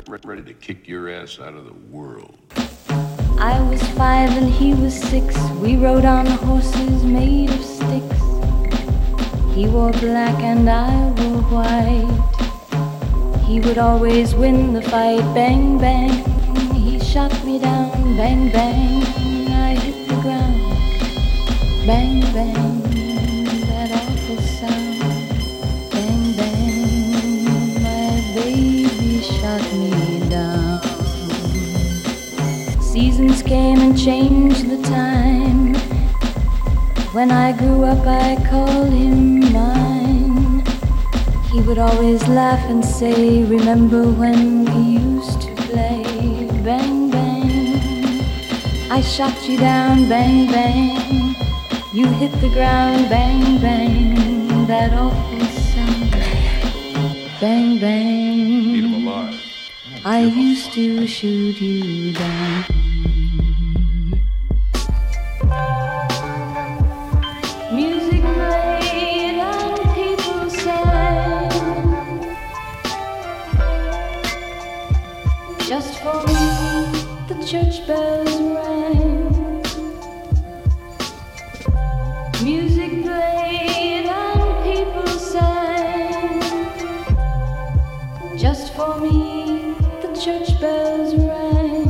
ready to kick your ass out of the world. I was 5 and he was 6. We rode on horses made of sticks. He wore black and I wore white. He would always win the fight. Bang, bang, he shot me down. Bang, bang, I hit the ground. Bang, bang, that awful sound. Bang, bang, my baby shot me down. Seasons came and changed the time. When I grew up I called him mine. He would always laugh and say, remember when we used to play? Bang, bang, I shot you down. Bang, bang, you hit the ground. Bang, bang, that awful sound. Bang, bang, Eat 'em alive. I used to shoot you down. Music played and people sang. Just for me, the church bells rang. Music played and people sang. Just for me, the church bells rang.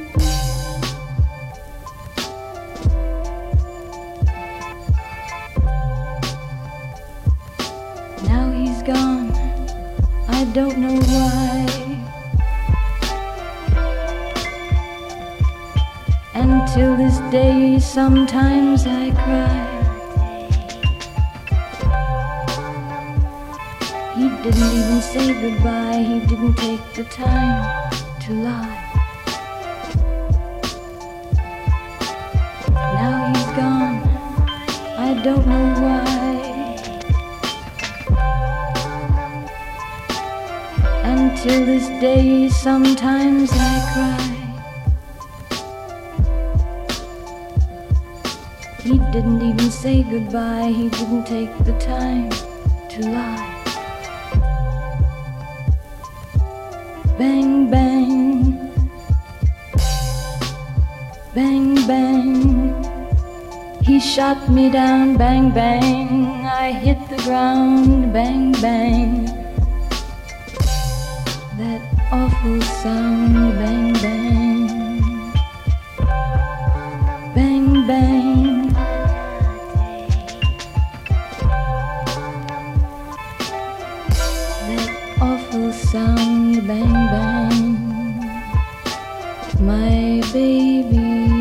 Now he's gone, I don't know why. Until this day, sometimes I cry. He didn't even say goodbye, he didn't take the time to lie. Now he's gone, I don't know why. Until this day, sometimes I cry. He didn't even say goodbye, he didn't take the time to lie. Bang, bang, bang, bang, he shot me down. Bang, bang, I hit the ground. Bang, bang, that awful sound. Bang, bang, bang, bang, that awful sound. Bang, bang, my baby